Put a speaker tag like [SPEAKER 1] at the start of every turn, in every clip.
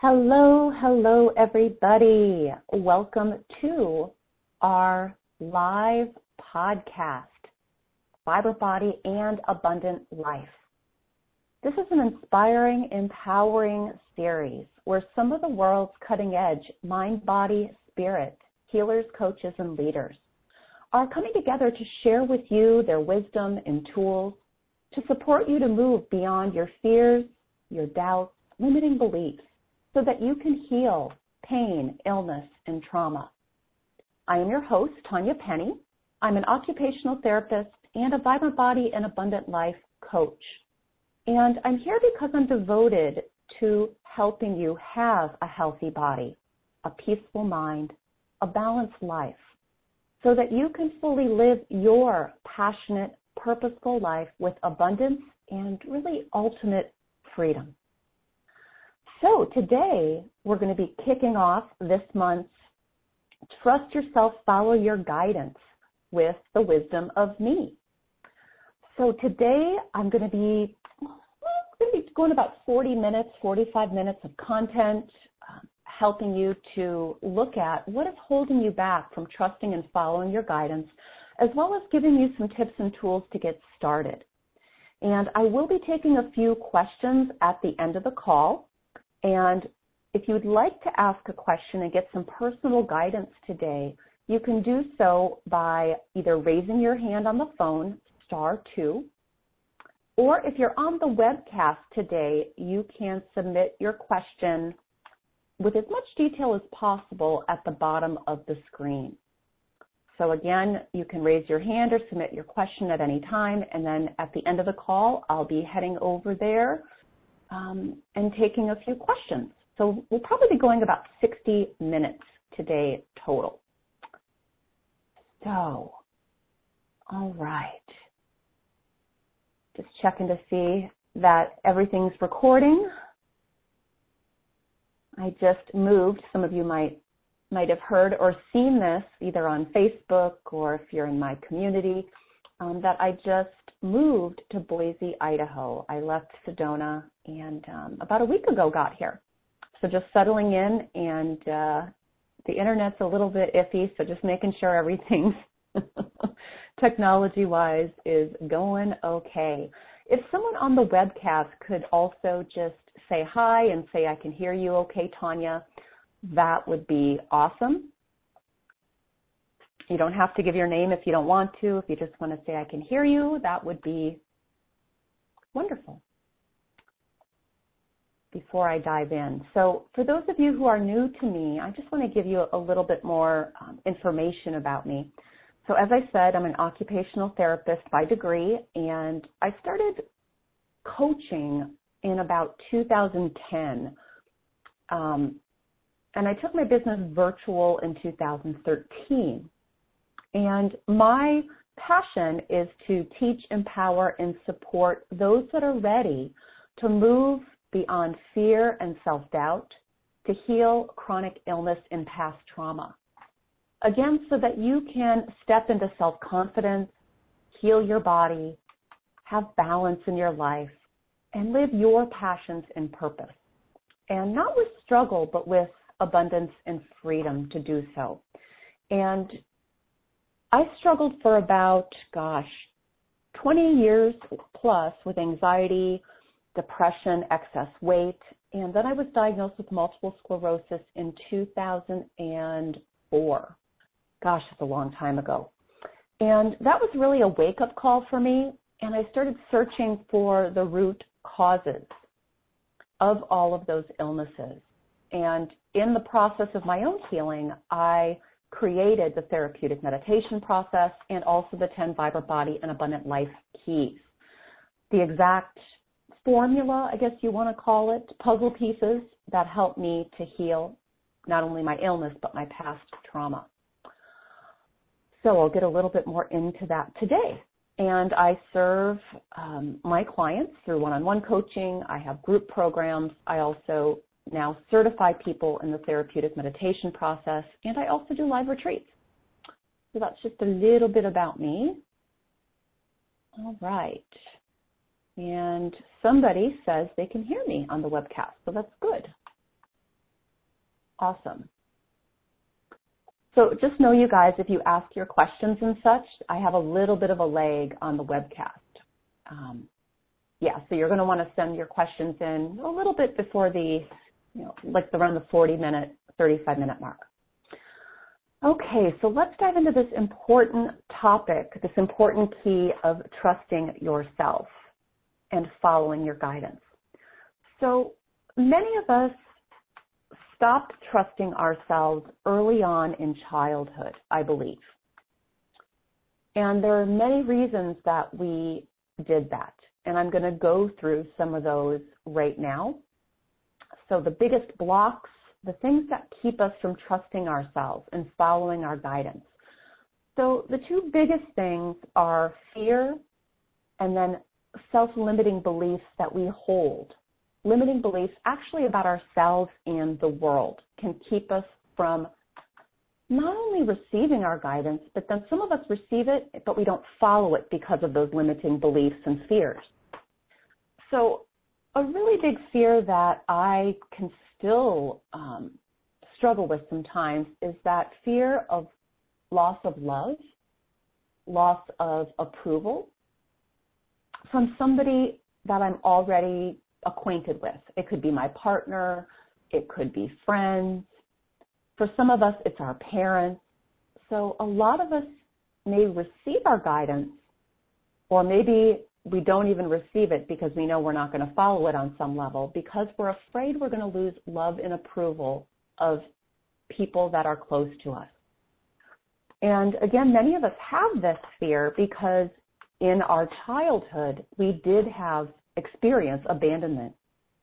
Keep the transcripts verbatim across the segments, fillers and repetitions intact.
[SPEAKER 1] Hello, hello, everybody. Welcome to our live podcast, Fiber Body and Abundant Life. This is an inspiring, empowering series where some of the world's cutting-edge mind, body, spirit, healers, coaches, and leaders are coming together to share with you their wisdom and tools to support you to move beyond your fears, your doubts, limiting beliefs, so that you can heal pain, illness, and trauma. I am your host, Tanya Penny. I'm an occupational therapist and a Vibrant Body and Abundant Life coach. And I'm here because I'm devoted to helping you have a healthy body, a peaceful mind, a balanced life, so that you can fully live your passionate, purposeful life with abundance and really ultimate freedom. So today, we're going to be kicking off this month's Trust Yourself, Follow Your Guidance with the Wisdom of Me. So today, I'm going to be, well, I'm going to be going about forty minutes, forty-five minutes of content, um, helping you to look at what is holding you back from trusting and following your guidance, as well as giving you some tips and tools to get started. And I will be taking a few questions at the end of the call. And if you would like to ask a question and get some personal guidance today, you can do so by either raising your hand on the phone, star two, or if you're on the webcast today, you can submit your question with as much detail as possible at the bottom of the screen. So again, you can raise your hand or submit your question at any time, and then at the end of the call, I'll be heading over there Um, and taking a few questions. So we'll probably be going about sixty minutes today total. So, all right. Just checking to see that everything's recording. I just moved. Some of you might might have heard or seen this either on Facebook or if you're in my community, um, that I just moved to Boise, Idaho. I left Sedona and um, about a week ago got here. So just settling in, and uh, the internet's a little bit iffy, so just making sure everything technology-wise is going okay. If someone on the webcast could also just say hi and say, I can hear you okay, Tanya, that would be awesome. You don't have to give your name if you don't want to. If you just want to say, I can hear you, that would be wonderful. Before I dive in. So for those of you who are new to me, I just want to give you a little bit more um, information about me. So as I said, I'm an occupational therapist by degree, and I started coaching in about two thousand ten. Um, and I took my business virtual in two thousand thirteen. And my passion is to teach, empower, and support those that are ready to move beyond fear and self-doubt, to heal chronic illness and past trauma. Again, so that you can step into self-confidence, heal your body, have balance in your life, and live your passions and purpose. And not with struggle, but with abundance and freedom to do so. And I struggled for about, gosh, twenty years plus with anxiety, depression, excess weight, and then I was diagnosed with multiple sclerosis in two thousand four. Gosh, that's a long time ago. And that was really a wake-up call for me, and I started searching for the root causes of all of those illnesses. And in the process of my own healing, I created the therapeutic meditation process and also the ten Vibrant Body and Abundant Life keys. The exact formula, I guess you want to call it, puzzle pieces that help me to heal not only my illness, but my past trauma. So I'll get a little bit more into that today. And I serve um, my clients through one-on-one coaching. I have group programs. I also now certify people in the therapeutic meditation process, and I also do live retreats. So that's just a little bit about me. All right. And somebody says they can hear me on the webcast, so that's good. Awesome. So just know, you guys, if you ask your questions and such, I have a little bit of a lag on the webcast. Um, yeah, so you're going to want to send your questions in a little bit before the, you know, like around the forty minute, thirty-five minute mark. Okay, so let's dive into this important topic, this important key of trusting yourself and following your guidance. So many of us stopped trusting ourselves early on in childhood, I believe. And there are many reasons that we did that. And I'm going to go through some of those right now. So the biggest blocks, the things that keep us from trusting ourselves and following our guidance. So the two biggest things are fear and then self-limiting beliefs that we hold. Limiting beliefs actually about ourselves and the world can keep us from not only receiving our guidance, but then some of us receive it, but we don't follow it because of those limiting beliefs and fears. So a really big fear that I can still um, struggle with sometimes is that fear of loss of love, loss of approval from somebody that I'm already acquainted with. It could be my partner, it could be friends. For some of us, it's our parents. So a lot of us may receive our guidance, or maybe we don't even receive it because we know we're not going to follow it on some level because we're afraid we're going to lose love and approval of people that are close to us. And again, many of us have this fear because in our childhood, we did have experience abandonment.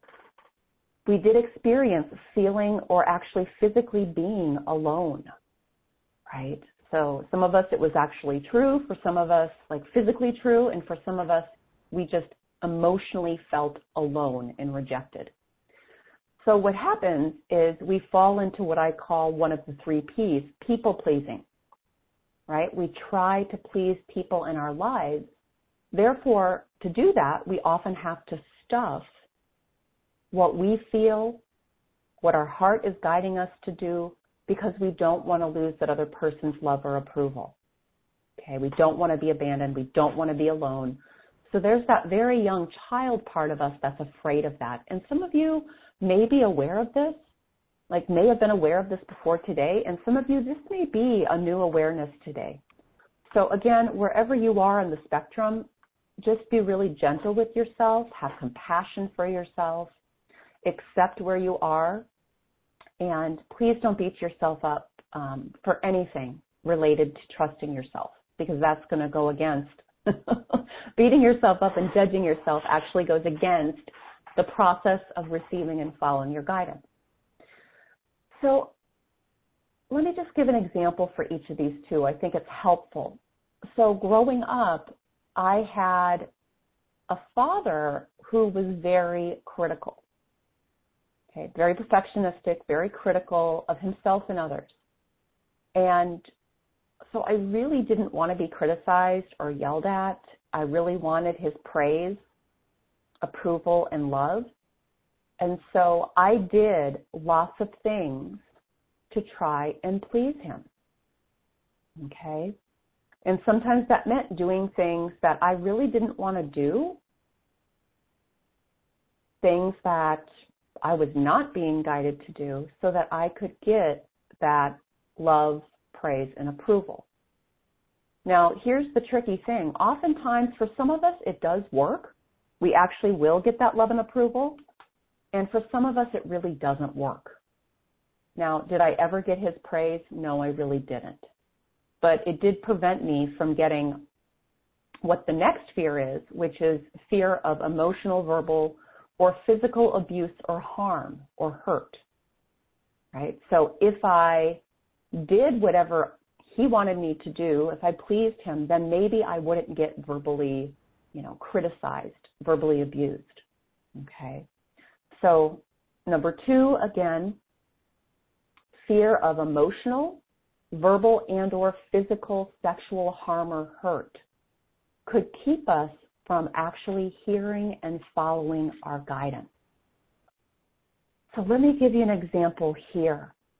[SPEAKER 1] We did experience feeling or actually physically being alone, right? So some of us, it was actually true. For some of us, like physically true. And for some of us, we just emotionally felt alone and rejected. So what happens is we fall into what I call one of the three P's, people pleasing, right? We try to please people in our lives. Therefore, to do that, we often have to stuff what we feel, what our heart is guiding us to do, because we don't want to lose that other person's love or approval. Okay, we don't want to be abandoned. We don't want to be alone. So there's that very young child part of us that's afraid of that. And some of you may be aware of this, like may have been aware of this before today, and some of you, this may be a new awareness today. So again, wherever you are on the spectrum, just be really gentle with yourself, have compassion for yourself, accept where you are, and please don't beat yourself up um, for anything related to trusting yourself, because that's going to go against beating yourself up and judging yourself actually goes against the process of receiving and following your guidance. So let me just give an example for each of these two. I think it's helpful. So growing up, I had a father who was very critical, okay, very perfectionistic, very critical of himself and others. And so I really didn't want to be criticized or yelled at. I really wanted his praise, approval, and love. And so I did lots of things to try and please him, okay? And sometimes that meant doing things that I really didn't want to do, things that I was not being guided to do so that I could get that love, praise, and approval. Now, here's the tricky thing. Oftentimes, for some of us, it does work. We actually will get that love and approval. And for some of us, it really doesn't work. Now, did I ever get his praise? No, I really didn't. But it did prevent me from getting what the next fear is, which is fear of emotional, verbal, or physical abuse or harm or hurt, right? So if I did whatever he wanted me to do, if I pleased him, then maybe I wouldn't get verbally, you know, criticized, verbally abused, okay? So number two, again, fear of emotional, verbal, and or physical sexual harm or hurt could keep us from actually hearing and following our guidance. So let me give you an example here.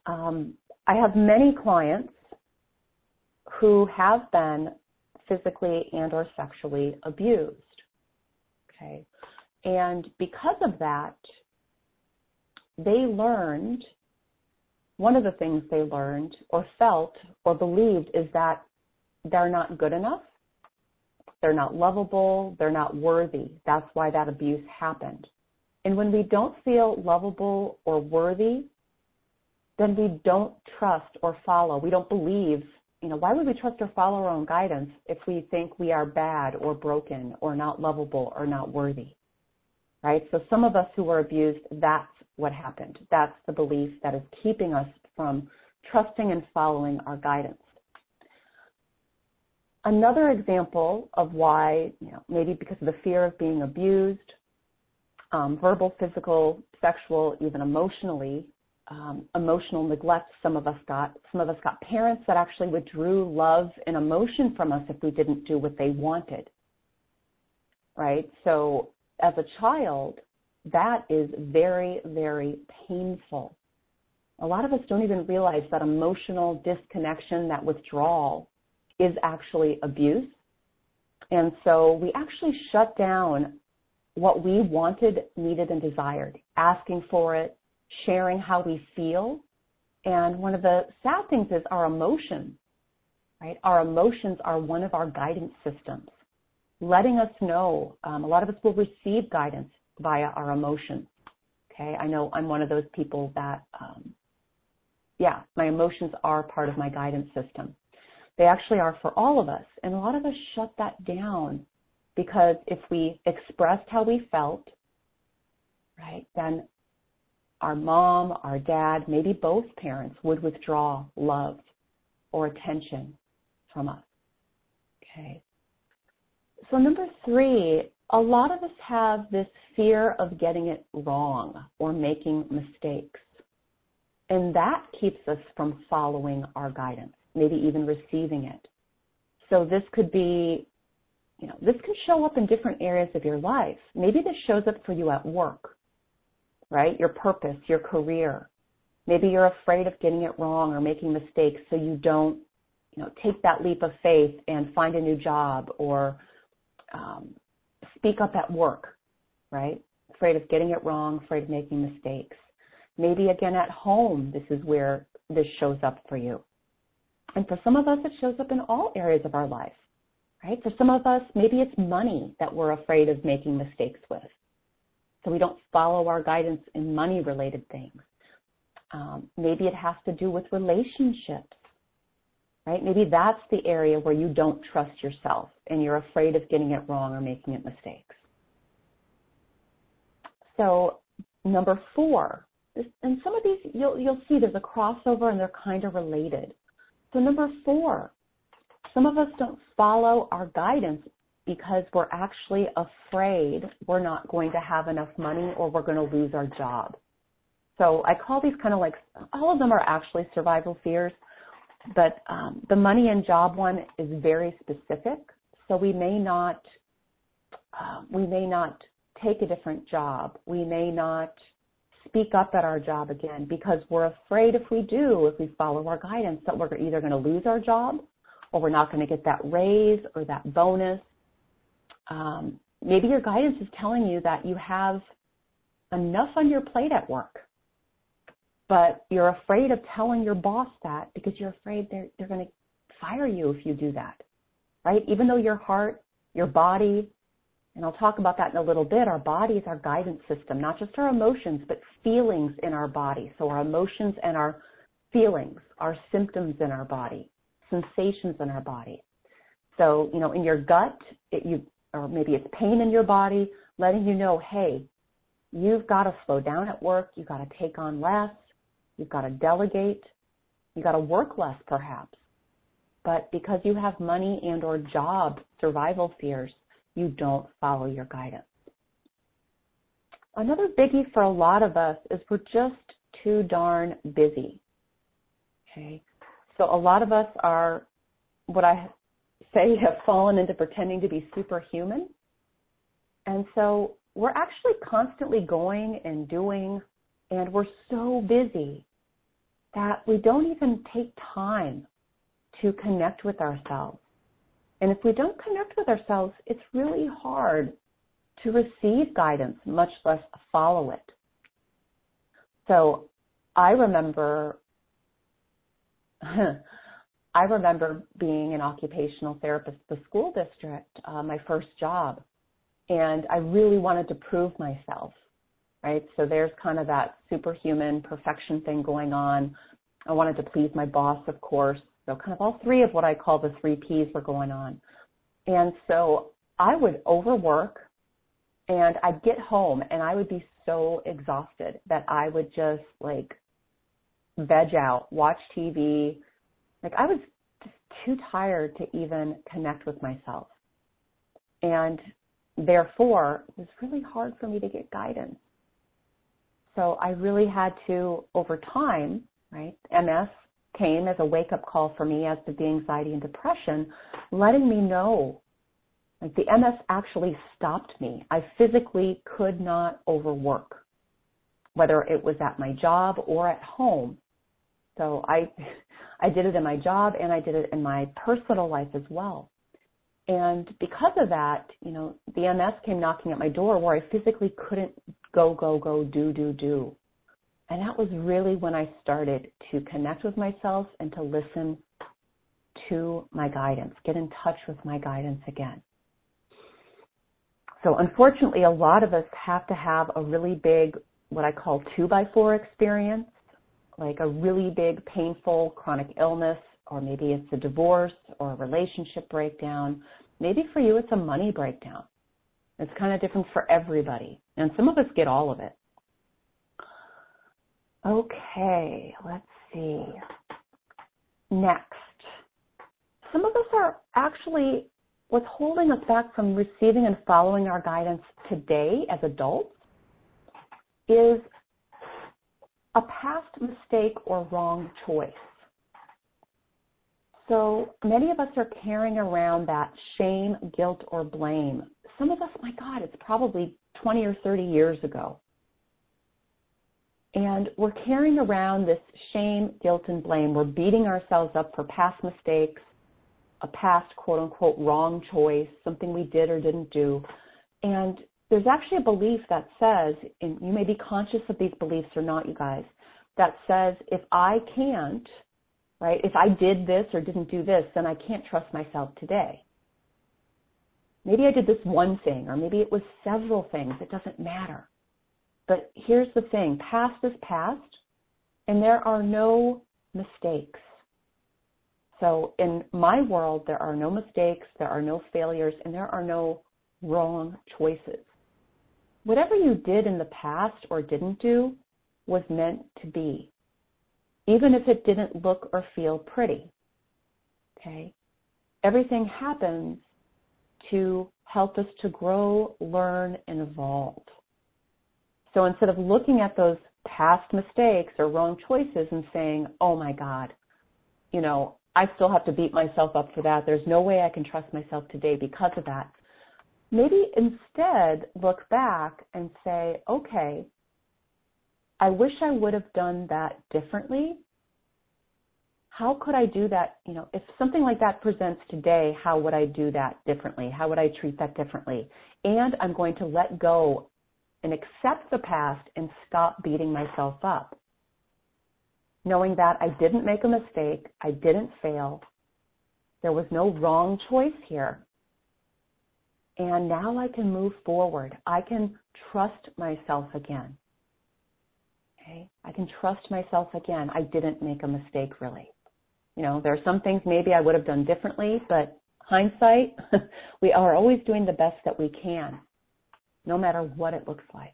[SPEAKER 1] Um, I have many clients who have been physically and or sexually abused. Okay. And because of that, they learned, one of the things they learned or felt or believed is that they're not good enough, they're not lovable, they're not worthy. That's why that abuse happened. And when we don't feel lovable or worthy, then we don't trust or follow. We don't believe, you know, why would we trust or follow our own guidance if we think we are bad or broken or not lovable or not worthy, right? So some of us who were abused, that's what happened. That's the belief that is keeping us from trusting and following our guidance. Another example of why, you know, maybe because of the fear of being abused, um, verbal, physical, sexual, even emotionally, um, emotional neglect some of us got. Some of us got parents that actually withdrew love and emotion from us if we didn't do what they wanted, right? So as a child, that is very, very painful. A lot of us don't even realize that emotional disconnection, that withdrawal, is actually abuse. And so we actually shut down what we wanted, needed, and desired, asking for it, sharing how we feel. And one of the sad things is our emotions, right? Our emotions are one of our guidance systems, letting us know. Um, a lot of us will receive guidance via our emotions. Okay, I know I'm one of those people that, um, yeah, my emotions are part of my guidance system. They actually are for all of us. And a lot of us shut that down because if we expressed how we felt, right, then our mom, our dad, maybe both parents would withdraw love or attention from us. Okay. So number three, a lot of us have this fear of getting it wrong or making mistakes. And that keeps us from following our guidance, maybe even receiving it. So this could be, you know, this can show up in different areas of your life. Maybe this shows up for you at work, right? Your purpose, your career. Maybe you're afraid of getting it wrong or making mistakes, so you don't, you know, take that leap of faith and find a new job or um, speak up at work, right? Afraid of getting it wrong, afraid of making mistakes. Maybe again at home, this is where this shows up for you. And for some of us, it shows up in all areas of our life, right? For some of us, maybe it's money that we're afraid of making mistakes with. So we don't follow our guidance in money-related things. Um, maybe it has to do with relationships, right? Maybe that's the area where you don't trust yourself and you're afraid of getting it wrong or making it mistakes. So number four, this, and some of these you'll, you'll see there's a crossover and they're kind of related. So number four, some of us don't follow our guidance because we're actually afraid we're not going to have enough money or we're going to lose our job. So I call these kind of like, all of them are actually survival fears, but um, the money and job one is very specific. So we may not, uh, we may not take a different job. We may not speak up at our job again because we're afraid if we do, if we follow our guidance, that we're either going to lose our job or we're not going to get that raise or that bonus. Um, maybe your guidance is telling you that you have enough on your plate at work, but you're afraid of telling your boss that because you're afraid they're, they're going to fire you if you do that, right? Even though your heart, your body, and I'll talk about that in a little bit, our body is our guidance system, not just our emotions, but feelings in our body. So our emotions and our feelings, our symptoms in our body, sensations in our body. So, you know, in your gut, it, you, or maybe it's pain in your body, letting you know, hey, you've got to slow down at work, you've got to take on less, you've got to delegate, you've got to work less perhaps. But because you have money and or job survival fears, you don't follow your guidance. Another biggie for a lot of us is we're just too darn busy. Okay, so a lot of us are what I say have fallen into pretending to be superhuman. And so we're actually constantly going and doing, and we're so busy that we don't even take time to connect with ourselves. And if we don't connect with ourselves, it's really hard to receive guidance, much less follow it. So I remember, I remember being an occupational therapist at the school district, uh, my first job, and I really wanted to prove myself, right? So there's kind of that superhuman perfection thing going on. I wanted to please my boss, of course. So kind of all three of what I call the three Ps were going on. And so I would overwork, and I'd get home and I would be so exhausted that I would just like veg out, watch T V. Like I was just too tired to even connect with myself. And therefore, it was really hard for me to get guidance. So I really had to, over time, right, M S came as a wake-up call for me, as did the anxiety and depression, letting me know, like the M S actually stopped me. I physically could not overwork, whether it was at my job or at home. So I, I did it in my job and I did it in my personal life as well. And because of that, you know, the M S came knocking at my door where I physically couldn't go, go, go, do, do, do. And that was really when I started to connect with myself and to listen to my guidance, get in touch with my guidance again. So unfortunately, a lot of us have to have a really big, what I call two by four experience, like a really big, painful chronic illness, or maybe it's a divorce or a relationship breakdown. Maybe for you, it's a money breakdown. It's kind of different for everybody. And some of us get all of it. Okay, let's see. Next, some of us are actually, what's holding us back from receiving and following our guidance today as adults is a past mistake or wrong choice. So many of us are carrying around that shame, guilt, or blame. Some of us, my God, it's probably twenty or thirty years ago. And we're carrying around this shame, guilt, and blame. We're beating ourselves up for past mistakes, a past quote-unquote wrong choice, something we did or didn't do. And there's actually a belief that says, and you may be conscious of these beliefs or not, you guys, that says if I can't, right, if I did this or didn't do this, then I can't trust myself today. Maybe I did this one thing, or maybe it was several things. It doesn't matter. But here's the thing, past is past, and there are no mistakes. So in my world, there are no mistakes, there are no failures, and there are no wrong choices. Whatever you did in the past or didn't do was meant to be, even if it didn't look or feel pretty. Okay? Everything happens to help us to grow, learn, and evolve. So instead of looking at those past mistakes or wrong choices and saying, oh my God, you know, I still have to beat myself up for that. There's no way I can trust myself today because of that. Maybe instead look back and say, okay, I wish I would have done that differently. How could I do that? You know, if something like that presents today, how would I do that differently? How would I treat that differently? And I'm going to let go and accept the past and stop beating myself up, knowing that I didn't make a mistake, I didn't fail, there was no wrong choice here, and now I can move forward. I can trust myself again. Okay? I can trust myself again. I didn't make a mistake, really. You know, there are some things maybe I would have done differently, but hindsight, we are always doing the best that we can, no matter what it looks like.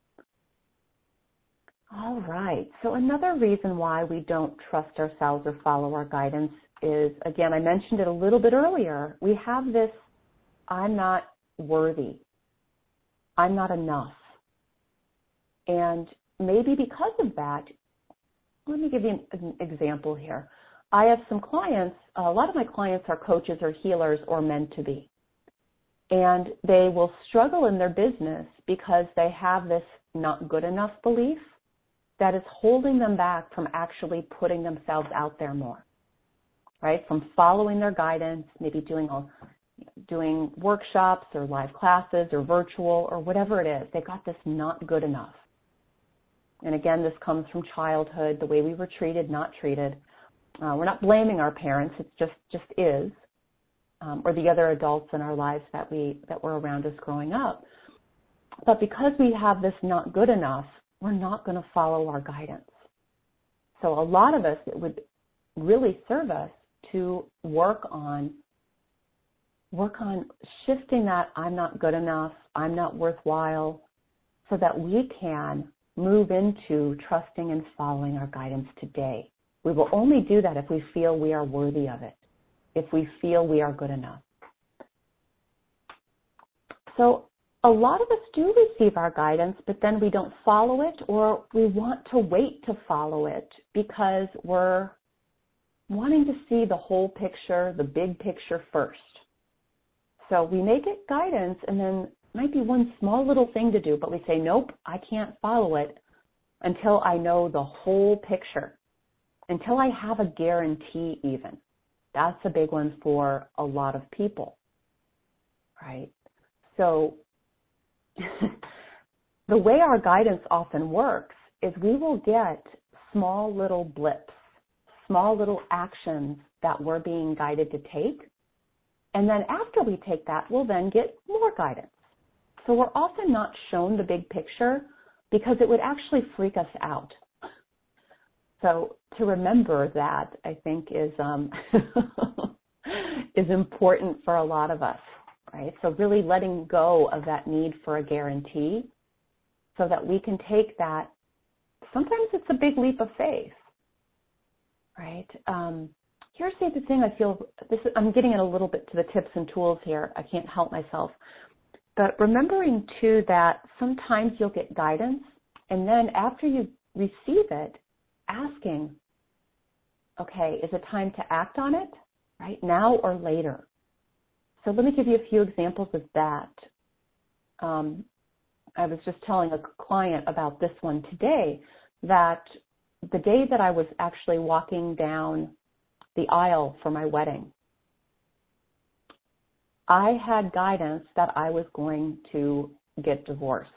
[SPEAKER 1] All right. So another reason why we don't trust ourselves or follow our guidance is, again, I mentioned it a little bit earlier. We have this, I'm not worthy. I'm not enough. And maybe because of that, let me give you an, an example here. I have some clients, a lot of my clients are coaches or healers or meant to be. And they will struggle in their business because they have this not good enough belief. that is holding them back from actually putting themselves out there more, right? From following their guidance, maybe doing a, doing workshops or live classes or virtual or whatever it is. They got this not good enough. And again, this comes from childhood, the way we were treated, not treated. Uh, we're not blaming our parents. It just, just is, um, or the other adults in our lives that we, that were around us growing up. But because we have this not good enough, we're not going to follow our guidance. So a lot of us, it would really serve us to work on, work on shifting that I'm not good enough, I'm not worthwhile, so that we can move into trusting and following our guidance today. We will only do that if we feel we are worthy of it, if we feel we are good enough. So a lot of us do receive our guidance, but then we don't follow it, or we want to wait to follow it because we're wanting to see the whole picture, the big picture first. So we may get guidance, and then it might be one small little thing to do, but we say, nope, I can't follow it until I know the whole picture, until I have a guarantee even. That's a big one for a lot of people, right? So the way our guidance often works is we will get small little blips, small little actions that we're being guided to take. And then after we take that, we'll then get more guidance. So we're often not shown the big picture because it would actually freak us out. So to remember that, I think, is um, is important for a lot of us. Right? So really letting go of that need for a guarantee so that we can take that. Sometimes it's a big leap of faith, right? Um, here's the other thing I feel, this is, I'm getting in a little bit to the tips and tools here. I can't help myself. But remembering, too, that sometimes you'll get guidance, and then after you receive it, asking, okay, is it time to act on it, right, now or later? So let me give you a few examples of that. Um, I was just telling a client about this one today, that the day that I was actually walking down the aisle for my wedding, I had guidance that I was going to get divorced.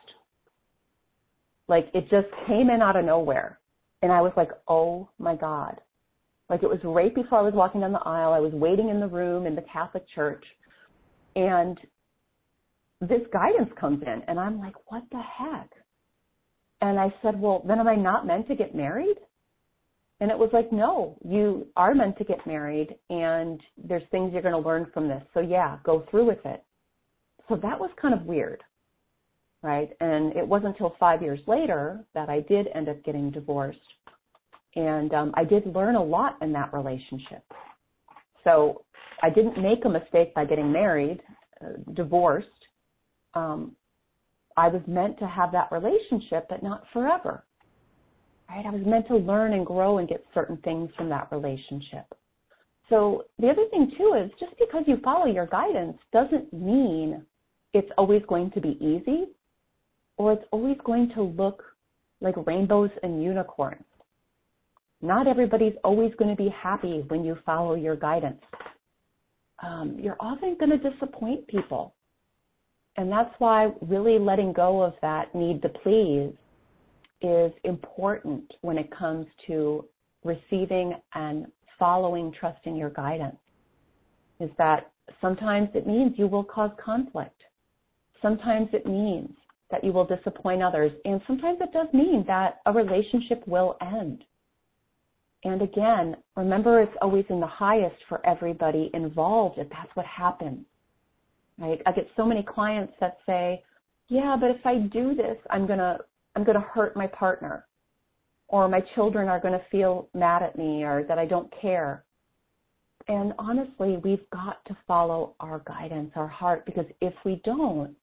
[SPEAKER 1] Like, it just came in out of nowhere. And I was like, oh my God. Like, it was right before I was walking down the aisle. I was waiting in the room in the Catholic Church. And this guidance comes in, and I'm like, what the heck? And I said, well, then am I not meant to get married? And it was like, no, you are meant to get married, and there's things you're going to learn from this. So yeah, go through with it. So that was kind of weird, right? And it wasn't until five years later that I did end up getting divorced. And um, I did learn a lot in that relationship. So I didn't make a mistake by getting married, uh, divorced. Um, I was meant to have that relationship, but not forever. Right? I was meant to learn and grow and get certain things from that relationship. So the other thing, too, is just because you follow your guidance doesn't mean it's always going to be easy, or it's always going to look like rainbows and unicorns. Not everybody's always going to be happy when you follow your guidance. Um, you're often going to disappoint people. And that's why really letting go of that need to please is important when it comes to receiving and following, trusting your guidance. Is that sometimes it means you will cause conflict. Sometimes it means that you will disappoint others. And sometimes it does mean that a relationship will end. And again, remember, it's always in the highest for everybody involved if that's what happens, right? I get so many clients that say, yeah, but if I do this, I'm going to I'm going to hurt my partner, or my children are going to feel mad at me, or that I don't care. And honestly, we've got to follow our guidance, our heart, because if we don't,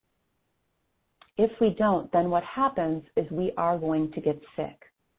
[SPEAKER 1] if we don't, then what happens is we are going to get sick.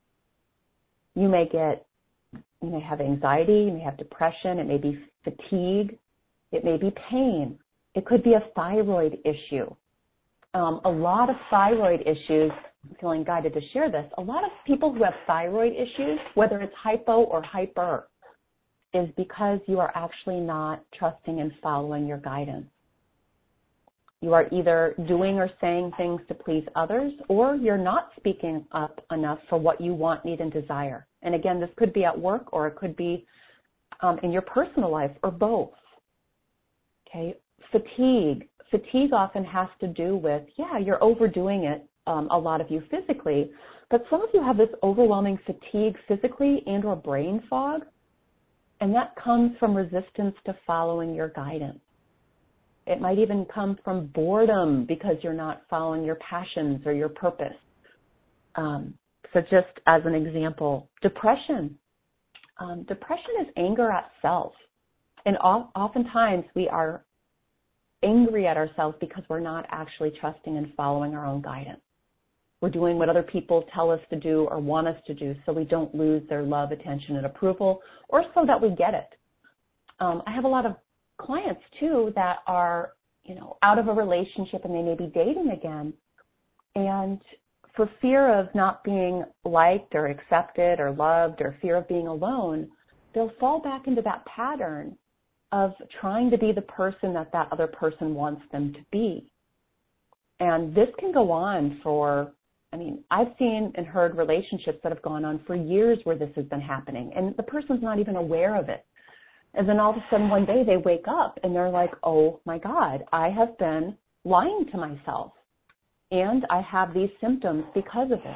[SPEAKER 1] You may get You may have anxiety, you may have depression, it may be fatigue, it may be pain. It could be a thyroid issue. Um, a lot of thyroid issues I'm feeling guided to share this. A lot of people who have thyroid issues, whether it's hypo or hyper, is because you are actually not trusting and following your guidance. You are either doing or saying things to please others, or you're not speaking up enough for what you want, need, and desire. And again, this could be at work, or it could be um, in your personal life, or both. Okay, fatigue. Fatigue often has to do with, yeah, you're overdoing it, um, a lot of you physically, but some of you have this overwhelming fatigue physically and or brain fog, and that comes from resistance to following your guidance. It might even come from boredom because you're not following your passions or your purpose. Um, so just as an example, depression. Um, depression is anger at self. And oftentimes we are angry at ourselves because we're not actually trusting and following our own guidance. We're doing what other people tell us to do or want us to do so we don't lose their love, attention, and approval, or so that we get it. Um, I have a lot of clients, too, that are, you know, out of a relationship and they may be dating again. And for fear of not being liked or accepted or loved or fear of being alone, they'll fall back into that pattern of trying to be the person that that other person wants them to be. And this can go on for, I mean, I've seen and heard relationships that have gone on for years where this has been happening, and the person's not even aware of it. And then all of a sudden one day they wake up and they're like, oh my God, I have been lying to myself, and I have these symptoms because of it.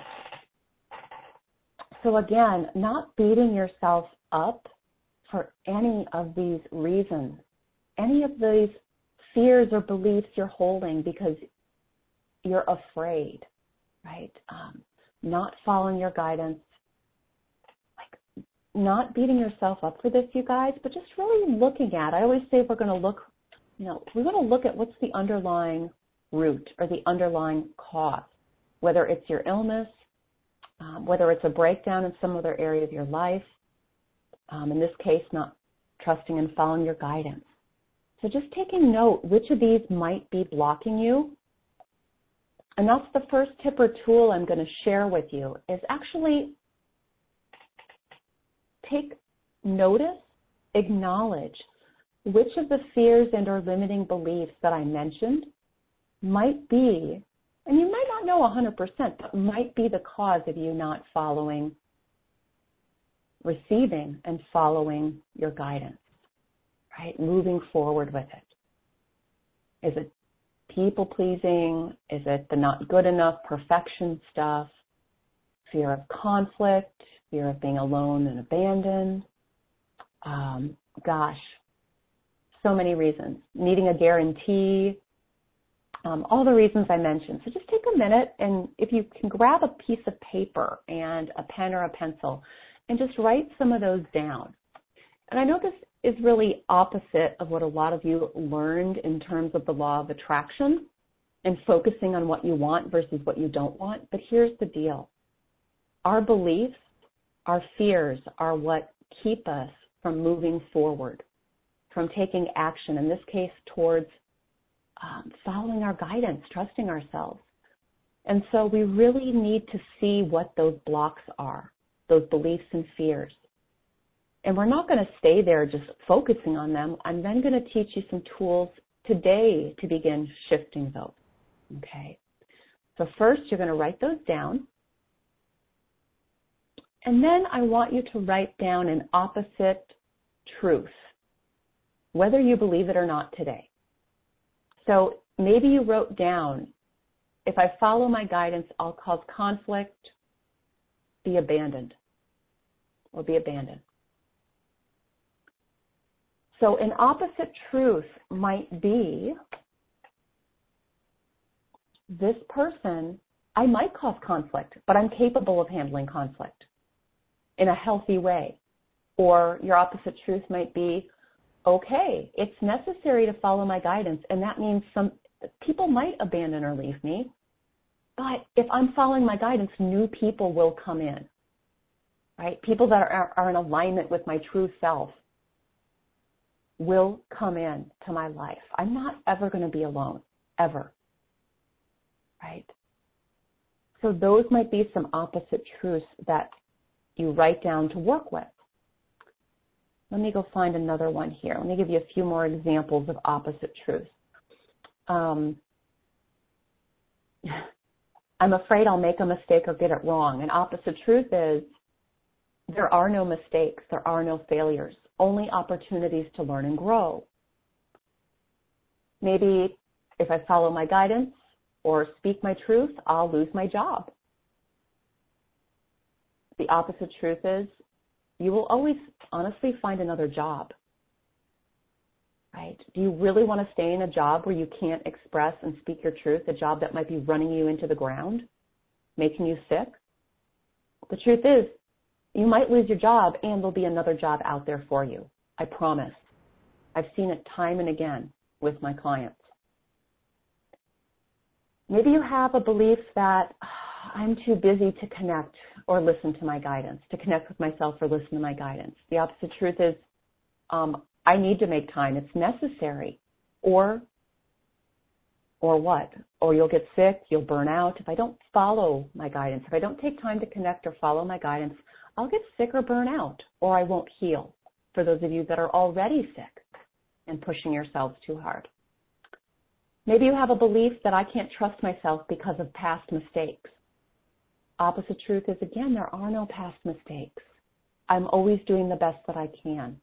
[SPEAKER 1] So again, not beating yourself up for any of these reasons, any of these fears or beliefs you're holding because you're afraid, right? Um, not following your guidance, like not beating yourself up for this, you guys, but just really looking at, I always say we're going to look, you know, we want to look at what's the underlying root or the underlying cause, whether it's your illness, um, whether it's a breakdown in some other area of your life, Um, in this case, not trusting and following your guidance. So just taking note, which of these might be blocking you. And that's the first tip or tool I'm going to share with you, is actually take notice, acknowledge which of the fears and or limiting beliefs that I mentioned might be, and you might not know one hundred percent, but might be the cause of you not following receiving and following your guidance, right? Moving forward with it. Is it people-pleasing? Is it the not good enough perfection stuff? Fear of conflict? Fear of being alone and abandoned? Um, gosh, so many reasons. Needing a guarantee? Um, all the reasons I mentioned. So just take a minute, and if you can grab a piece of paper and a pen or a pencil, and just write some of those down. And I know this is really opposite of what a lot of you learned in terms of the law of attraction and focusing on what you want versus what you don't want. But here's the deal. Our beliefs, our fears are what keep us from moving forward, from taking action, in this case towards um, following our guidance, trusting ourselves. And so we really need to see what those blocks are, those beliefs and fears. And we're not going to stay there just focusing on them. I'm then going to teach you some tools today to begin shifting those. Okay? So first, you're going to write those down. And then I want you to write down an opposite truth, whether you believe it or not today. So maybe you wrote down, if I follow my guidance, I'll cause conflict, be abandoned, or be abandoned. So an opposite truth might be, this person, I might cause conflict, but I'm capable of handling conflict in a healthy way. Or your opposite truth might be, okay, it's necessary to follow my guidance, and that means some people might abandon or leave me, but if I'm following my guidance, new people will come in, right? People that are, are in alignment with my true self will come in to my life. I'm not ever going to be alone, ever, right? So those might be some opposite truths that you write down to work with. Let me go find another one here. Let me give you a few more examples of opposite truths. Um, I'm afraid I'll make a mistake or get it wrong. An opposite truth is there are no mistakes, there are no failures, only opportunities to learn and grow. Maybe if I follow my guidance or speak my truth, I'll lose my job. The opposite truth is you will always honestly find another job, right? Do you really want to stay in a job where you can't express and speak your truth, a job that might be running you into the ground, making you sick? The truth is, you might lose your job and there'll be another job out there for you. I promise. I've seen it time and again with my clients. Maybe you have a belief that oh, I'm too busy to connect or listen to my guidance, to connect with myself or listen to my guidance. The opposite truth is um, I need to make time. It's necessary. Or, or what? Or you'll get sick, you'll burn out. If I don't follow my guidance, if I don't take time to connect or follow my guidance, I'll get sick or burn out, or I won't heal, for those of you that are already sick and pushing yourselves too hard. Maybe you have a belief that I can't trust myself because of past mistakes. Opposite truth is, again, there are no past mistakes. I'm always doing the best that I can.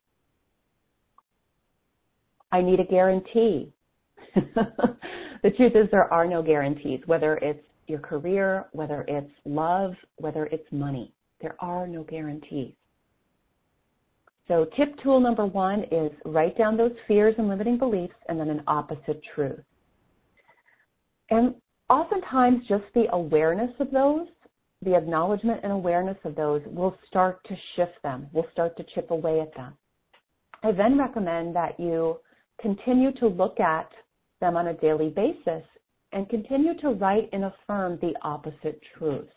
[SPEAKER 1] I need a guarantee. The truth is there are no guarantees, whether it's your career, whether it's love, whether it's money. There are no guarantees. So tip tool number one is write down those fears and limiting beliefs and then an opposite truth. And oftentimes just the awareness of those, the acknowledgement and awareness of those will start to shift them, will start to chip away at them. I then recommend that you continue to look at them on a daily basis and continue to write and affirm the opposite truths.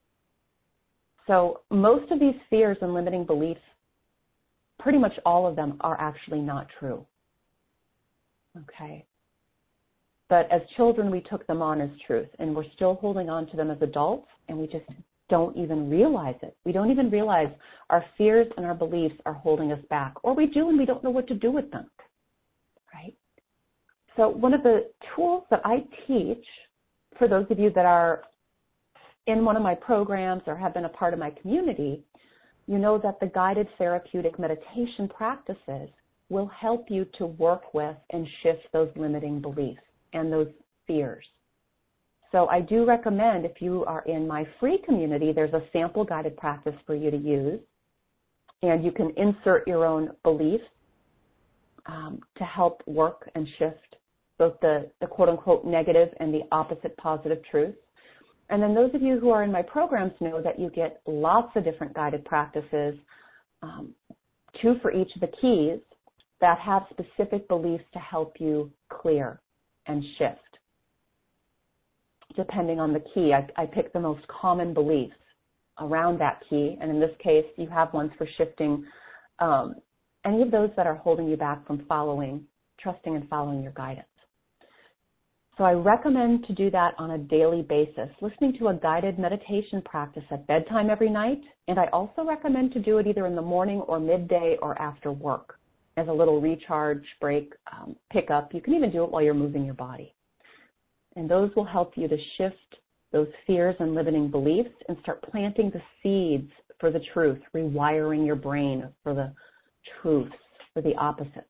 [SPEAKER 1] So most of these fears and limiting beliefs, pretty much all of them are actually not true. Okay. But as children, we took them on as truth, and we're still holding on to them as adults, and we just don't even realize it. We don't even realize our fears and our beliefs are holding us back, or we do and we don't know what to do with them, right? So one of the tools that I teach for those of you that are in one of my programs or have been a part of my community, you know that the guided therapeutic meditation practices will help you to work with and shift those limiting beliefs and those fears. So I do recommend, if you are in my free community, there's a sample guided practice for you to use, and you can insert your own beliefs um, to help work and shift both the, the quote-unquote negative and the opposite positive truths. And then those of you who are in my programs know that you get lots of different guided practices, um, two for each of the keys, that have specific beliefs to help you clear and shift. Depending on the key, I, I pick the most common beliefs around that key, and in this case, you have ones for shifting um, any of those that are holding you back from following, trusting and following your guidance. So I recommend to do that on a daily basis, listening to a guided meditation practice at bedtime every night, and I also recommend to do it either in the morning or midday or after work as a little recharge, break, um, pick up. You can even do it while you're moving your body. And those will help you to shift those fears and limiting beliefs and start planting the seeds for the truth, rewiring your brain for the truths, for the opposites.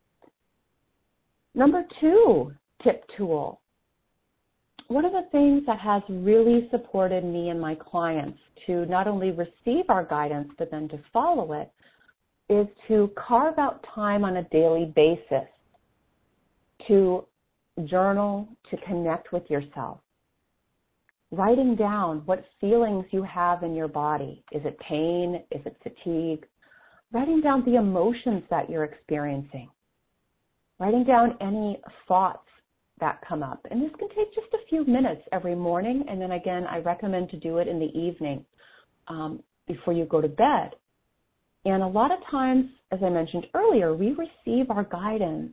[SPEAKER 1] Number two tip tool. One of the things that has really supported me and my clients to not only receive our guidance, but then to follow it, is to carve out time on a daily basis to journal, to connect with yourself. Writing down what feelings you have in your body. Is it pain? Is it fatigue? Writing down the emotions that you're experiencing. Writing down any thoughts that come up. And this can take just a few minutes every morning. And then again, I recommend to do it in the evening um, before you go to bed. And a lot of times, as I mentioned earlier, we receive our guidance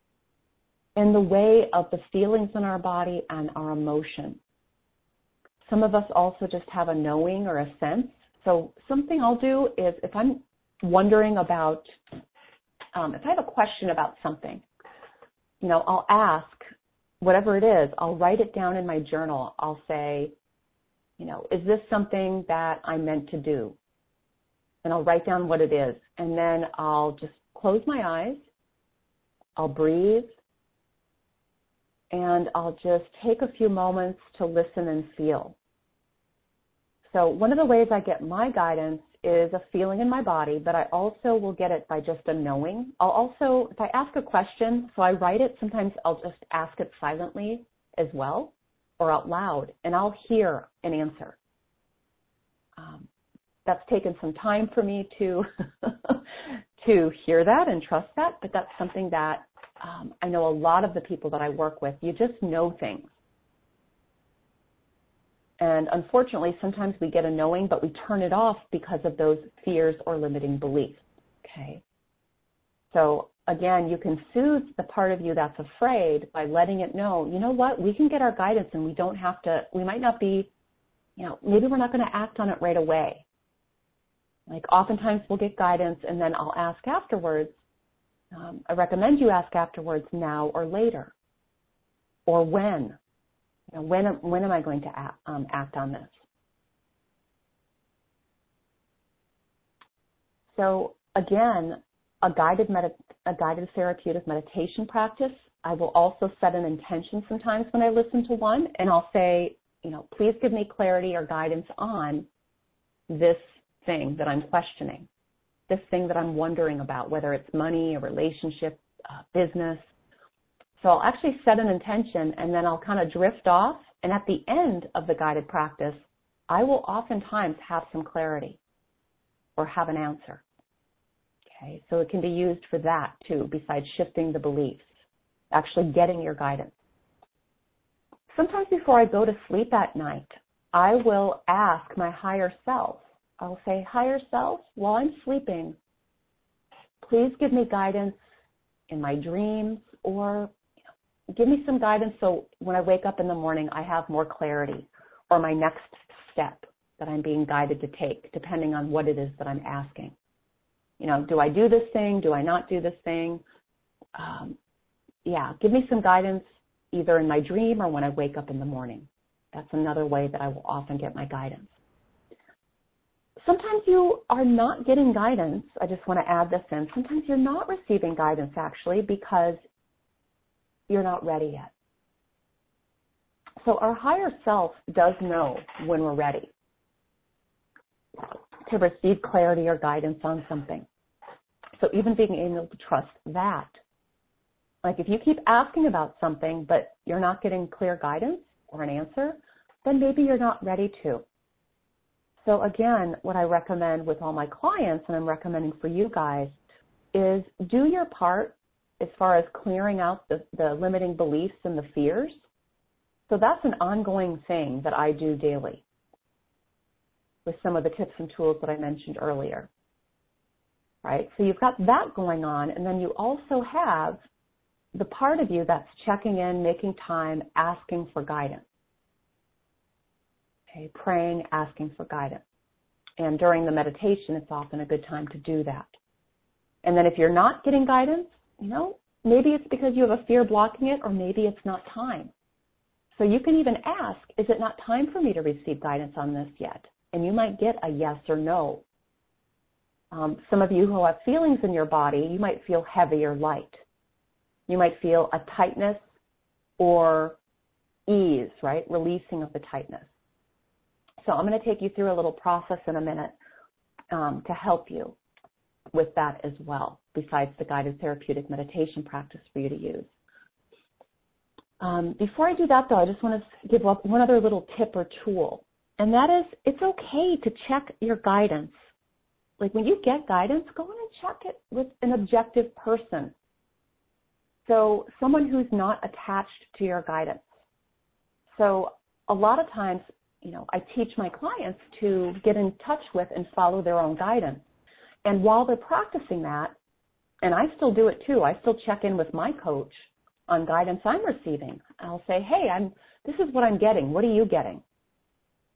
[SPEAKER 1] in the way of the feelings in our body and our emotions. Some of us also just have a knowing or a sense. So something I'll do is if I'm wondering about, um, if I have a question about something, you know, I'll ask, whatever it is, I'll write it down in my journal. I'll say, you know, is this something that I'm meant to do? And I'll write down what it is. And then I'll just close my eyes. I'll breathe. And I'll just take a few moments to listen and feel. So one of the ways I get my guidance is a feeling in my body, but I also will get it by just a knowing. I'll also, if I ask a question, so I write it, sometimes I'll just ask it silently as well or out loud, and I'll hear an answer. Um, that's taken some time for me to, to hear that and trust that, but that's something that um, I know a lot of the people that I work with, you just know things. And unfortunately, sometimes we get a knowing, but we turn it off because of those fears or limiting beliefs, okay? So again, you can soothe the part of you that's afraid by letting it know, you know what, we can get our guidance and we don't have to, we might not be, you know, maybe we're not going to act on it right away. Like oftentimes we'll get guidance and then I'll ask afterwards, um, I recommend you ask afterwards now or later, or when. You know, when, when am I going to act, um, act on this? So again, a guided, med- a guided therapeutic meditation practice, I will also set an intention sometimes when I listen to one, and I'll say, you know, please give me clarity or guidance on this thing that I'm questioning, this thing that I'm wondering about, whether it's money, a relationship, uh, business. So I'll actually set an intention and then I'll kind of drift off. And at the end of the guided practice, I will oftentimes have some clarity or have an answer. Okay, so it can be used for that too, besides shifting the beliefs, actually getting your guidance. Sometimes before I go to sleep at night, I will ask my higher self. I'll say, higher self, while I'm sleeping, please give me guidance in my dreams, or give me some guidance so when I wake up in the morning, I have more clarity, or my next step that I'm being guided to take, depending on what it is that I'm asking. You know, do I do this thing? Do I not do this thing? Um, yeah, give me some guidance either in my dream or when I wake up in the morning. That's another way that I will often get my guidance. Sometimes you are not getting guidance. I just want to add this in. Sometimes you're not receiving guidance actually because you're not ready yet. So our higher self does know when we're ready to receive clarity or guidance on something. So even being able to trust that. Like if you keep asking about something but you're not getting clear guidance or an answer, then maybe you're not ready to. So again, what I recommend with all my clients, and I'm recommending for you guys, is do your part as far as clearing out the, the limiting beliefs and the fears. So that's an ongoing thing that I do daily with some of the tips and tools that I mentioned earlier, right? So you've got that going on, and then you also have the part of you that's checking in, making time, asking for guidance. Okay, praying, asking for guidance. And during the meditation, it's often a good time to do that. And then if you're not getting guidance, you know, maybe it's because you have a fear blocking it, or maybe it's not time. So you can even ask, is it not time for me to receive guidance on this yet? And you might get a yes or no. Um, some of you who have feelings in your body, you might feel heavy or light. You might feel a tightness or ease, right? Releasing of the tightness. So I'm going to take you through a little process in a minute um, to help you with that as well, besides the guided therapeutic meditation practice for you to use. Um, before I do that, though, I just want to give up one other little tip or tool, and that is it's okay to check your guidance. Like when you get guidance, go on and check it with an objective person. So someone who's not attached to your guidance. So a lot of times, you know, I teach my clients to get in touch with and follow their own guidance. And while they're practicing that, and I still do it too, I still check in with my coach on guidance I'm receiving. I'll say, hey, I'm, this is what I'm getting. What are you getting?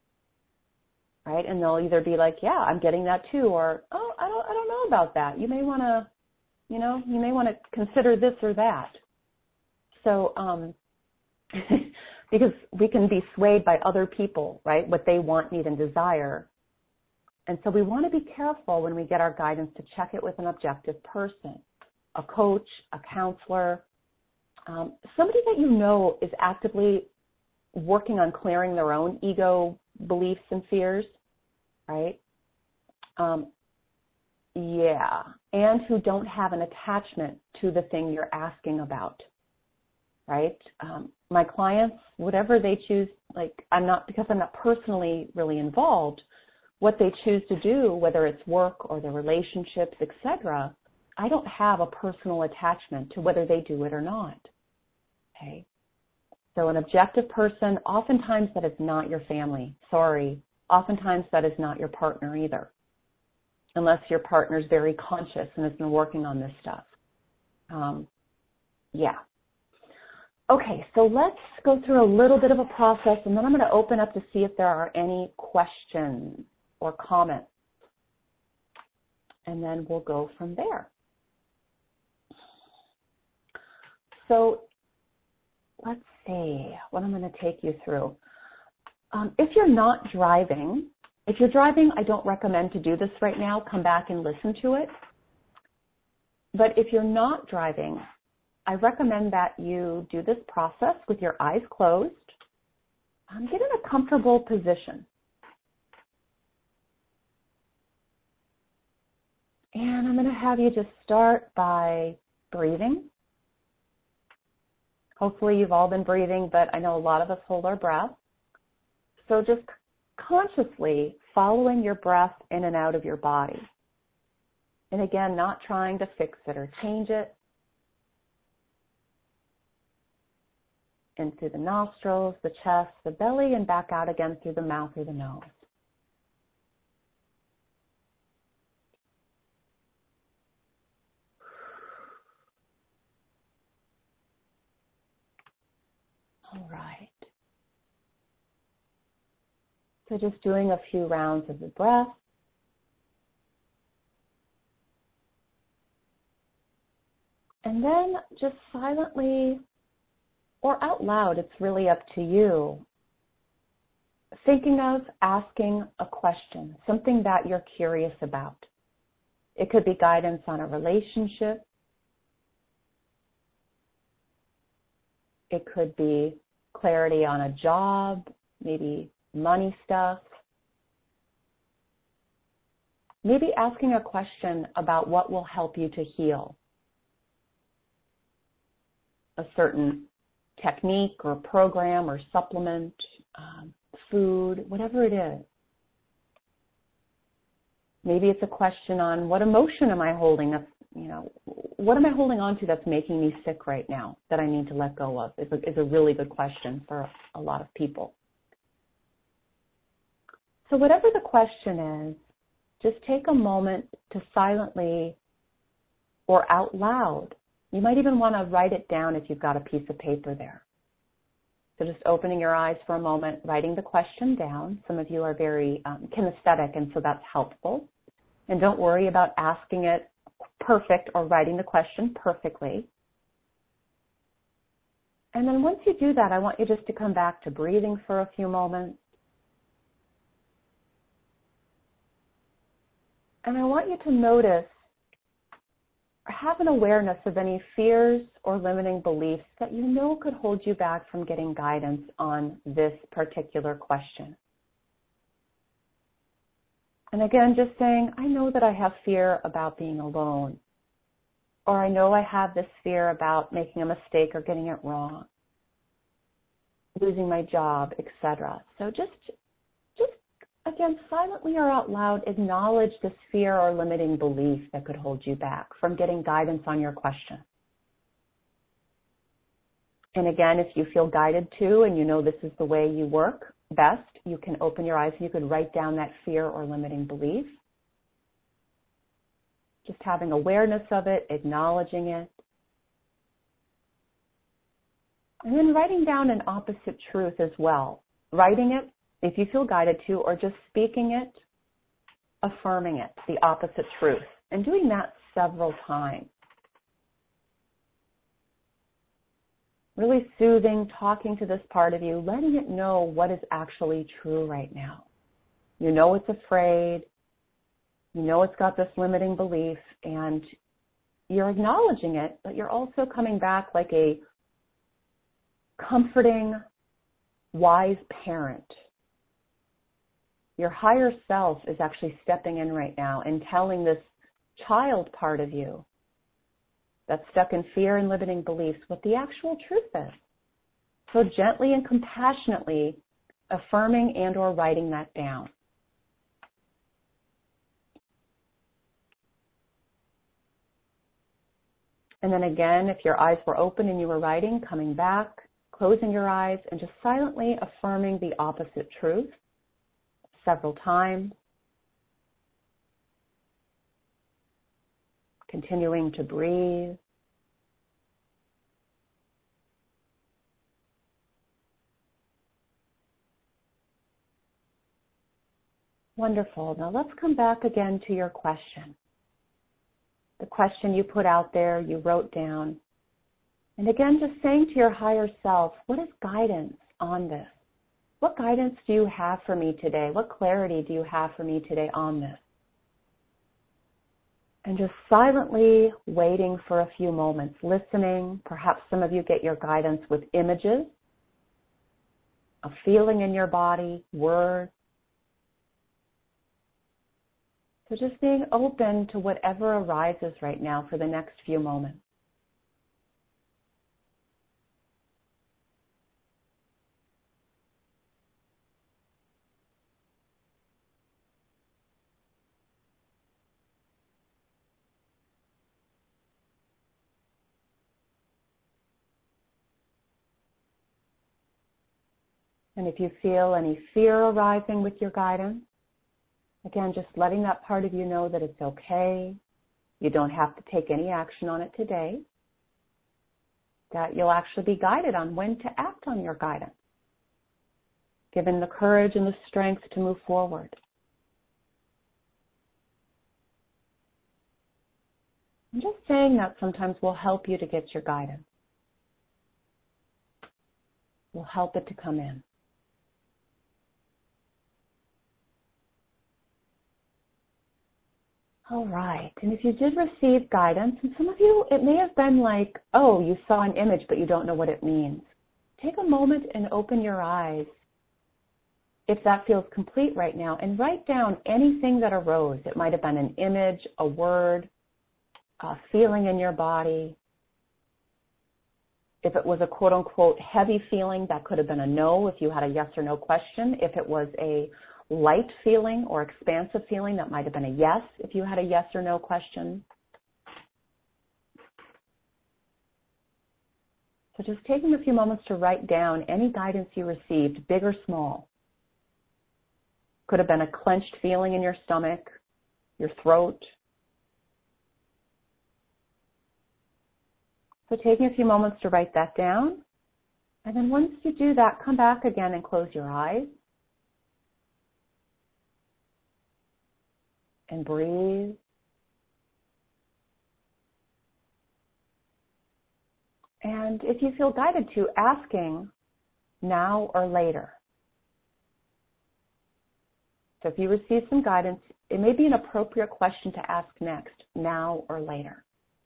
[SPEAKER 1] right? And they'll either be like, yeah, I'm getting that too, or, oh, I don't, I don't know about that. You may want to, you know, you may want to consider this or that. So, um, because we can be swayed by other people, right? What they want, need, and desire. And so we want to be careful when we get our guidance to check it with an objective person, a coach, a counselor, um, somebody that you know is actively working on clearing their own ego beliefs and fears, right? Um, yeah, and who don't have an attachment to the thing you're asking about, right? Um, my clients, whatever they choose, like I'm not, because I'm not personally really involved, what they choose to do, whether it's work or their relationships, et cetera, I don't have a personal attachment to whether they do it or not, okay? So an objective person, oftentimes that is not your family. Sorry. Oftentimes that is not your partner either, unless your partner's very conscious and has been working on this stuff. Um, yeah. Okay, so let's go through a little bit of a process, and then I'm going to open up to see if there are any questions or comments. And then we'll go from there. So let's see what I'm going to take you through. Um, if you're not driving, if you're driving, I don't recommend to do this right now. Come back and listen to it. But if you're not driving, I recommend that you do this process with your eyes closed. Um, get in a comfortable position. And I'm going to have you just start by breathing. Hopefully you've all been breathing, but I know a lot of us hold our breath. So just consciously following your breath in and out of your body. And again, not trying to fix it or change it. In through the nostrils, the chest, the belly, and back out again through the mouth or the nose. All right. So just doing a few rounds of the breath. And then just silently or out loud, it's really up to you, thinking of asking a question, something that you're curious about. It could be guidance on a relationship. It could be clarity on a job, maybe money stuff. Maybe asking a question about what will help you to heal. A certain technique or program or supplement, um, food, whatever it is. Maybe it's a question on what emotion am I holding that's, you know, what am I holding on to that's making me sick right now that I need to let go of is a, is a really good question for a lot of people. So whatever the question is, just take a moment to silently or out loud. You might even want to write it down if you've got a piece of paper there. So just opening your eyes for a moment, writing the question down. Some of you are very um, kinesthetic, and so that's helpful. And don't worry about asking it perfect or writing the question perfectly. And then once you do that, I want you just to come back to breathing for a few moments. And I want you to notice or have an awareness of any fears or limiting beliefs that you know could hold you back from getting guidance on this particular question. And again, just saying, I know that I have fear about being alone, or I know I have this fear about making a mistake or getting it wrong, losing my job, et cetera. So just, just again, silently or out loud, acknowledge this fear or limiting belief that could hold you back from getting guidance on your question. And again, if you feel guided to and you know this is the way you work best, you can open your eyes and you could write down that fear or limiting belief. Just having awareness of it, acknowledging it. And then writing down an opposite truth as well. Writing it if you feel guided to, or just speaking it, affirming it, the opposite truth, and doing that several times. Really soothing, talking to this part of you, letting it know what is actually true right now. You know it's afraid, you know it's got this limiting belief, and you're acknowledging it, but you're also coming back like a comforting, wise parent. Your higher self is actually stepping in right now and telling this child part of you that's stuck in fear and limiting beliefs what the actual truth is. So gently and compassionately affirming and or writing that down. And then again, if your eyes were open and you were writing, coming back, closing your eyes, and just silently affirming the opposite truth several times. Continuing to breathe. Wonderful. Now let's come back again to your question. The question you put out there, you wrote down. And again, just saying to your higher self, what is guidance on this? What guidance do you have for me today? What clarity do you have for me today on this? And just silently waiting for a few moments, listening. Perhaps some of you get your guidance with images, a feeling in your body, words. So just being open to whatever arises right now for the next few moments. And if you feel any fear arising with your guidance, again, just letting that part of you know that it's okay. You don't have to take any action on it today. That you'll actually be guided on when to act on your guidance. Given the courage and the strength to move forward. And just saying that sometimes will help you to get your guidance. Will help it to come in. All right, and if you did receive guidance, and some of you, it may have been like, oh, you saw an image, but you don't know what it means. Take a moment and open your eyes, if that feels complete right now, and write down anything that arose. It might have been an image, a word, a feeling in your body. If it was a quote-unquote heavy feeling, that could have been a no if you had a yes or no question. If it was a light feeling or expansive feeling, that might have been a yes if you had a yes or no question. So just taking a few moments to write down any guidance you received, big or small. Could have been a clenched feeling in your stomach, your throat. So taking a few moments to write that down. And then once you do that, come back again and close your eyes. And breathe. And if you feel guided to, asking now or later. So if you receive some guidance, it may be an appropriate question to ask next, now or later.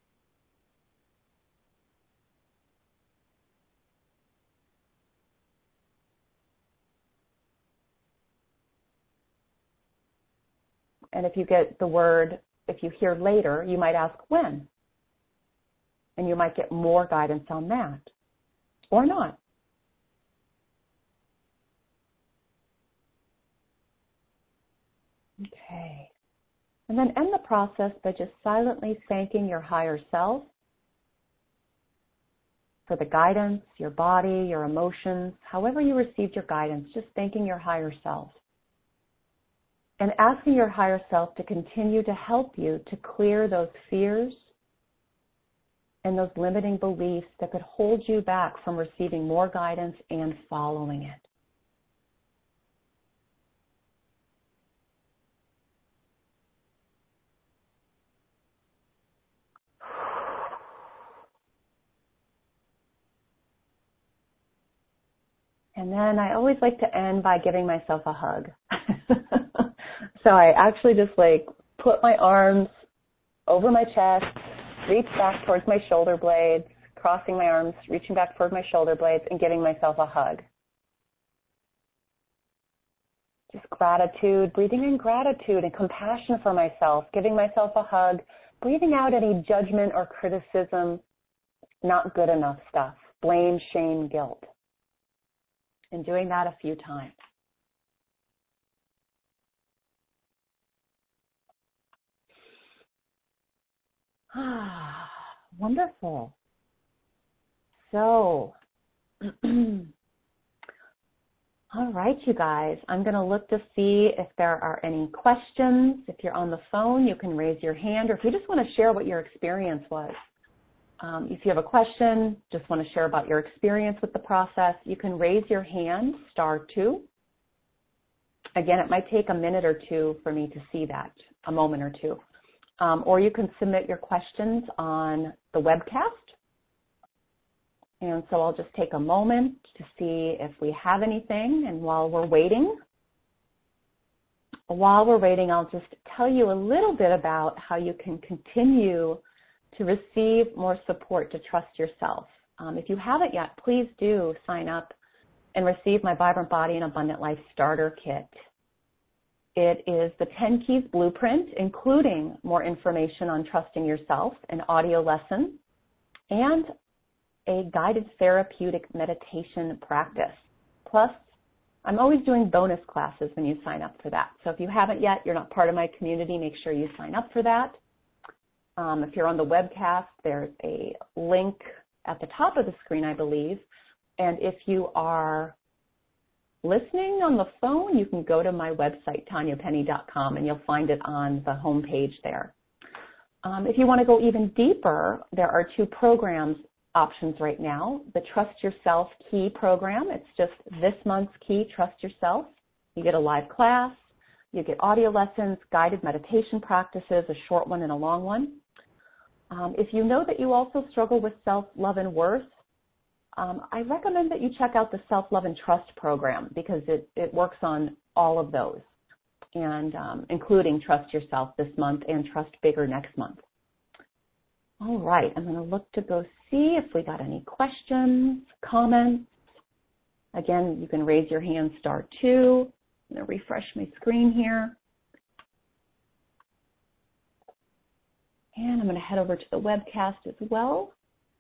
[SPEAKER 1] And if you get the word, if you hear later, you might ask when. And you might get more guidance on that. Or not. Okay. And then end the process by just silently thanking your higher self for the guidance, your body, your emotions, however you received your guidance, just thanking your higher self. And asking your higher self to continue to help you to clear those fears and those limiting beliefs that could hold you back from receiving more guidance and following it. And then I always like to end by giving myself a hug. So I actually just like put my arms over my chest, reach back towards my shoulder blades, crossing my arms, reaching back toward my shoulder blades, and giving myself a hug. Just gratitude, breathing in gratitude and compassion for myself, giving myself a hug, breathing out any judgment or criticism, not good enough stuff, blame, shame, guilt. And doing that a few times. Ah, wonderful. So, all right, you guys, I'm going to look to see if there are any questions. If you're on the phone, you can raise your hand, or if you just want to share what your experience was. Um, if you have a question, just want to share about your experience with the process, you can raise your hand, star two. Again, it might take a minute or two for me to see that, a moment or two. Um, or you can submit your questions on the webcast. And so I'll just take a moment to see if we have anything. And while we're waiting, while we're waiting, I'll just tell you a little bit about how you can continue to receive more support to trust yourself. Um, if you haven't yet, please do sign up and receive my Vibrant Body and Abundant Life Starter Kit. It is the ten Keys Blueprint, including more information on trusting yourself, an audio lesson, and a guided therapeutic meditation practice. Plus, I'm always doing bonus classes when you sign up for that. So if you haven't yet, you're not part of my community, make sure you sign up for that. Um, if you're on the webcast, there's a link at the top of the screen, I believe. And if you are listening on the phone, you can go to my website, tanya penny dot com, and you'll find it on the home page there. Um, if you want to go even deeper, there are two programs options right now. The Trust Yourself Key program, it's just this month's key, Trust Yourself. You get a live class, you get audio lessons, guided meditation practices, a short one and a long one. Um, if you know that you also struggle with self-love and worth, um, I recommend that you check out the Self-Love and Trust program because it, it works on all of those, and um, including Trust Yourself this month and Trust Bigger next month. All right, I'm going to look to go see if we got any questions, comments. Again, you can raise your hand, star two. I'm going to refresh my screen here. And I'm going to head over to the webcast as well.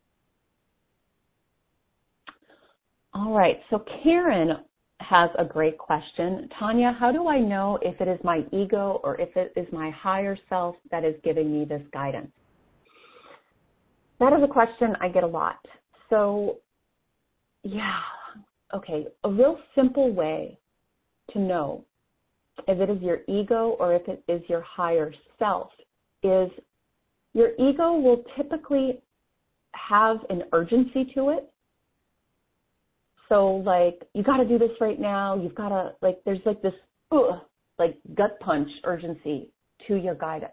[SPEAKER 1] All right, so Karen has a great question. Tanya, how do I know if it is my ego or if it is my higher self that is giving me this guidance? That is a question I get a lot. So, yeah, okay, a real simple way to know if it is your ego or if it is your higher self is your ego will typically have an urgency to it. So, like, you got to do this right now. You've got to, like, there's like this, ugh, like, gut punch urgency to your guidance.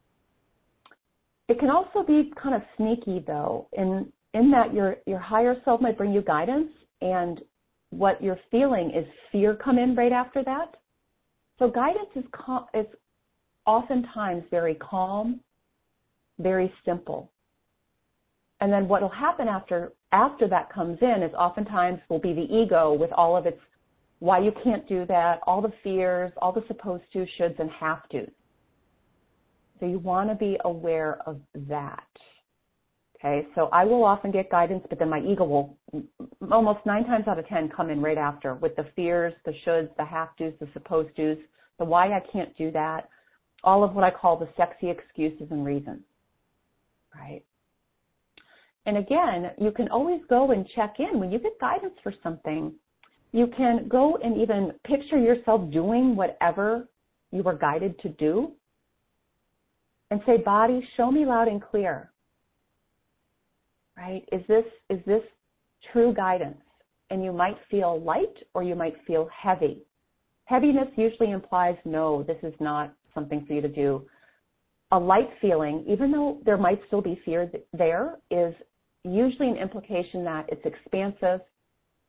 [SPEAKER 1] It can also be kind of sneaky, though, in in that your your higher self might bring you guidance, and what you're feeling is fear come in right after that. So guidance is cal- is oftentimes very calm, very simple. And then what will happen after after that comes in is oftentimes will be the ego with all of its why you can't do that, all the fears, all the supposed to, shoulds, and have tos. So you want to be aware of that. Okay, so I will often get guidance, but then my ego will almost nine times out of ten come in right after with the fears, the shoulds, the have tos, the supposed tos, the why I can't do that, all of what I call the sexy excuses and reasons, right? And again, you can always go and check in. When you get guidance for something, you can go and even picture yourself doing whatever you were guided to do and say, body, show me loud and clear, right? Is this, is this true guidance? And you might feel light or you might feel heavy. Heaviness usually implies, no, this is not something for you to do. A light feeling, even though there might still be fear there, is usually an implication that it's expansive,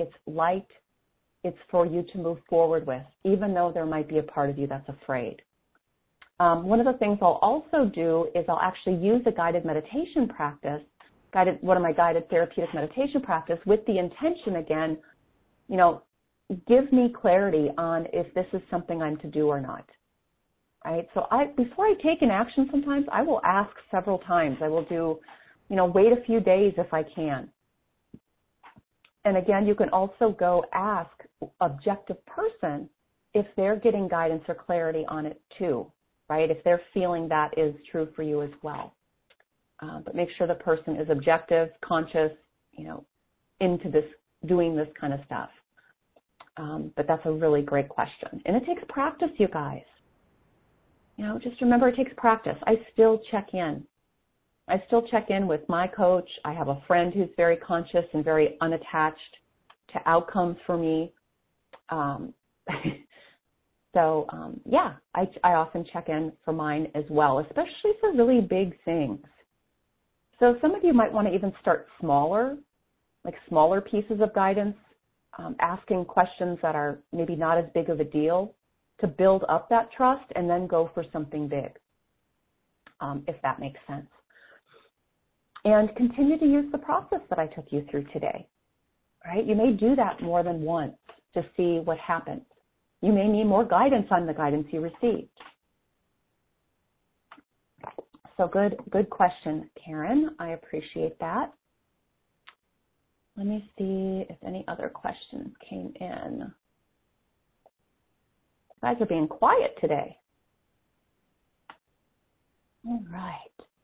[SPEAKER 1] It's light. It's for you to move forward with, even though there might be a part of you that's afraid. Um, one of the things I'll also do is I'll actually use a guided meditation practice, guided, one of my guided therapeutic meditation practice with the intention again, you know, give me clarity on if this is something I'm to do or not. Right? So I, before I take an action sometimes, I will ask several times. I will do, you know, wait a few days if I can. And again, you can also go ask objective person if they're getting guidance or clarity on it too, right? If they're feeling that is true for you as well. Uh, but make sure the person is objective, conscious, you know, into this, doing this kind of stuff. Um, but that's a really great question. And it takes practice, you guys. You know, just remember it takes practice. I still check in. I still check in with my coach. I have a friend who's very conscious and very unattached to outcomes for me. Um, so, um, yeah, I, I often check in for mine as well, especially for really big things. So some of you might want to even start smaller, like smaller pieces of guidance, um, asking questions that are maybe not as big of a deal to build up that trust and then go for something big, um, if that makes sense. And continue to use the process that I took you through today, right? You may do that more than once to see what happens. You may need more guidance on the guidance you received. So good, good question, Karen. I appreciate that. Let me see if any other questions came in. You guys are being quiet today. All right.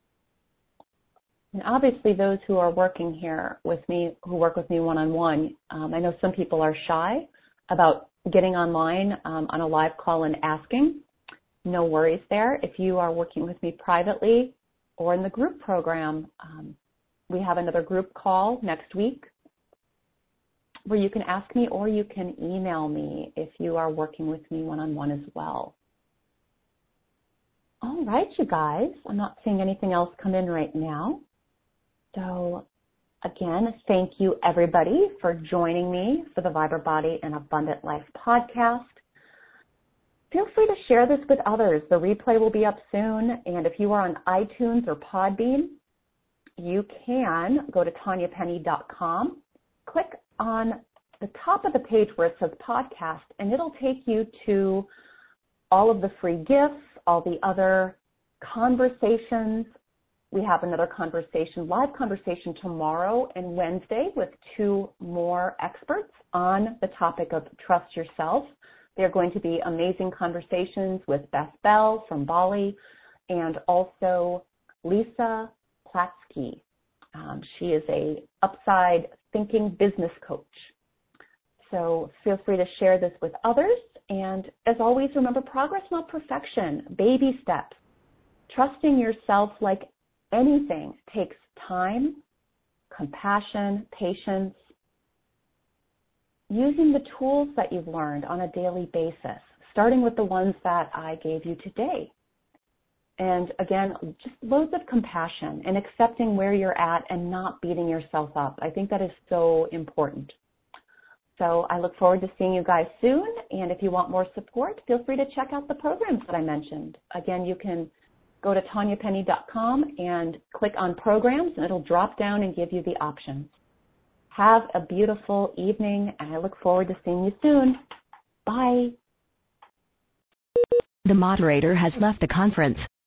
[SPEAKER 1] And obviously those who are working here with me, who work with me one-on-one, um, I know some people are shy about getting online um, on a live call and asking. No worries there. If you are working with me privately or in the group program, um, we have another group call next week where you can ask me or you can email me if you are working with me one-on-one as well. All right, you guys. I'm not seeing anything else come in right now. So again, thank you everybody for joining me for the Vibrant Body and Abundant Life podcast. Feel free to share this with others. The replay will be up soon. And if you are on iTunes or Podbean, you can go to tanya penny dot com, click on the top of the page where it says podcast, and it'll take you to all of the free gifts, all the other conversations. We have another conversation, live conversation tomorrow and Wednesday with two more experts on the topic of trust yourself. They're going to be amazing conversations with Beth Bell from Bali and also Lisa Platsky. Um, she is a upside thinking business coach. So feel free to share this with others. And as always, remember, progress, not perfection. Baby steps. Trusting yourself like anything takes time, compassion, patience, using the tools that you've learned on a daily basis, starting with the ones that I gave you today. And again, just loads of compassion and accepting where you're at and not beating yourself up. I think that is so important. So I look forward to seeing you guys soon. And if you want more support, feel free to check out the programs that I mentioned. Again, you can go to tanya penny dot com and click on programs, and it'll drop down and give you the options. Have a beautiful evening, and I look forward to seeing you soon. Bye.
[SPEAKER 2] The moderator has left the conference.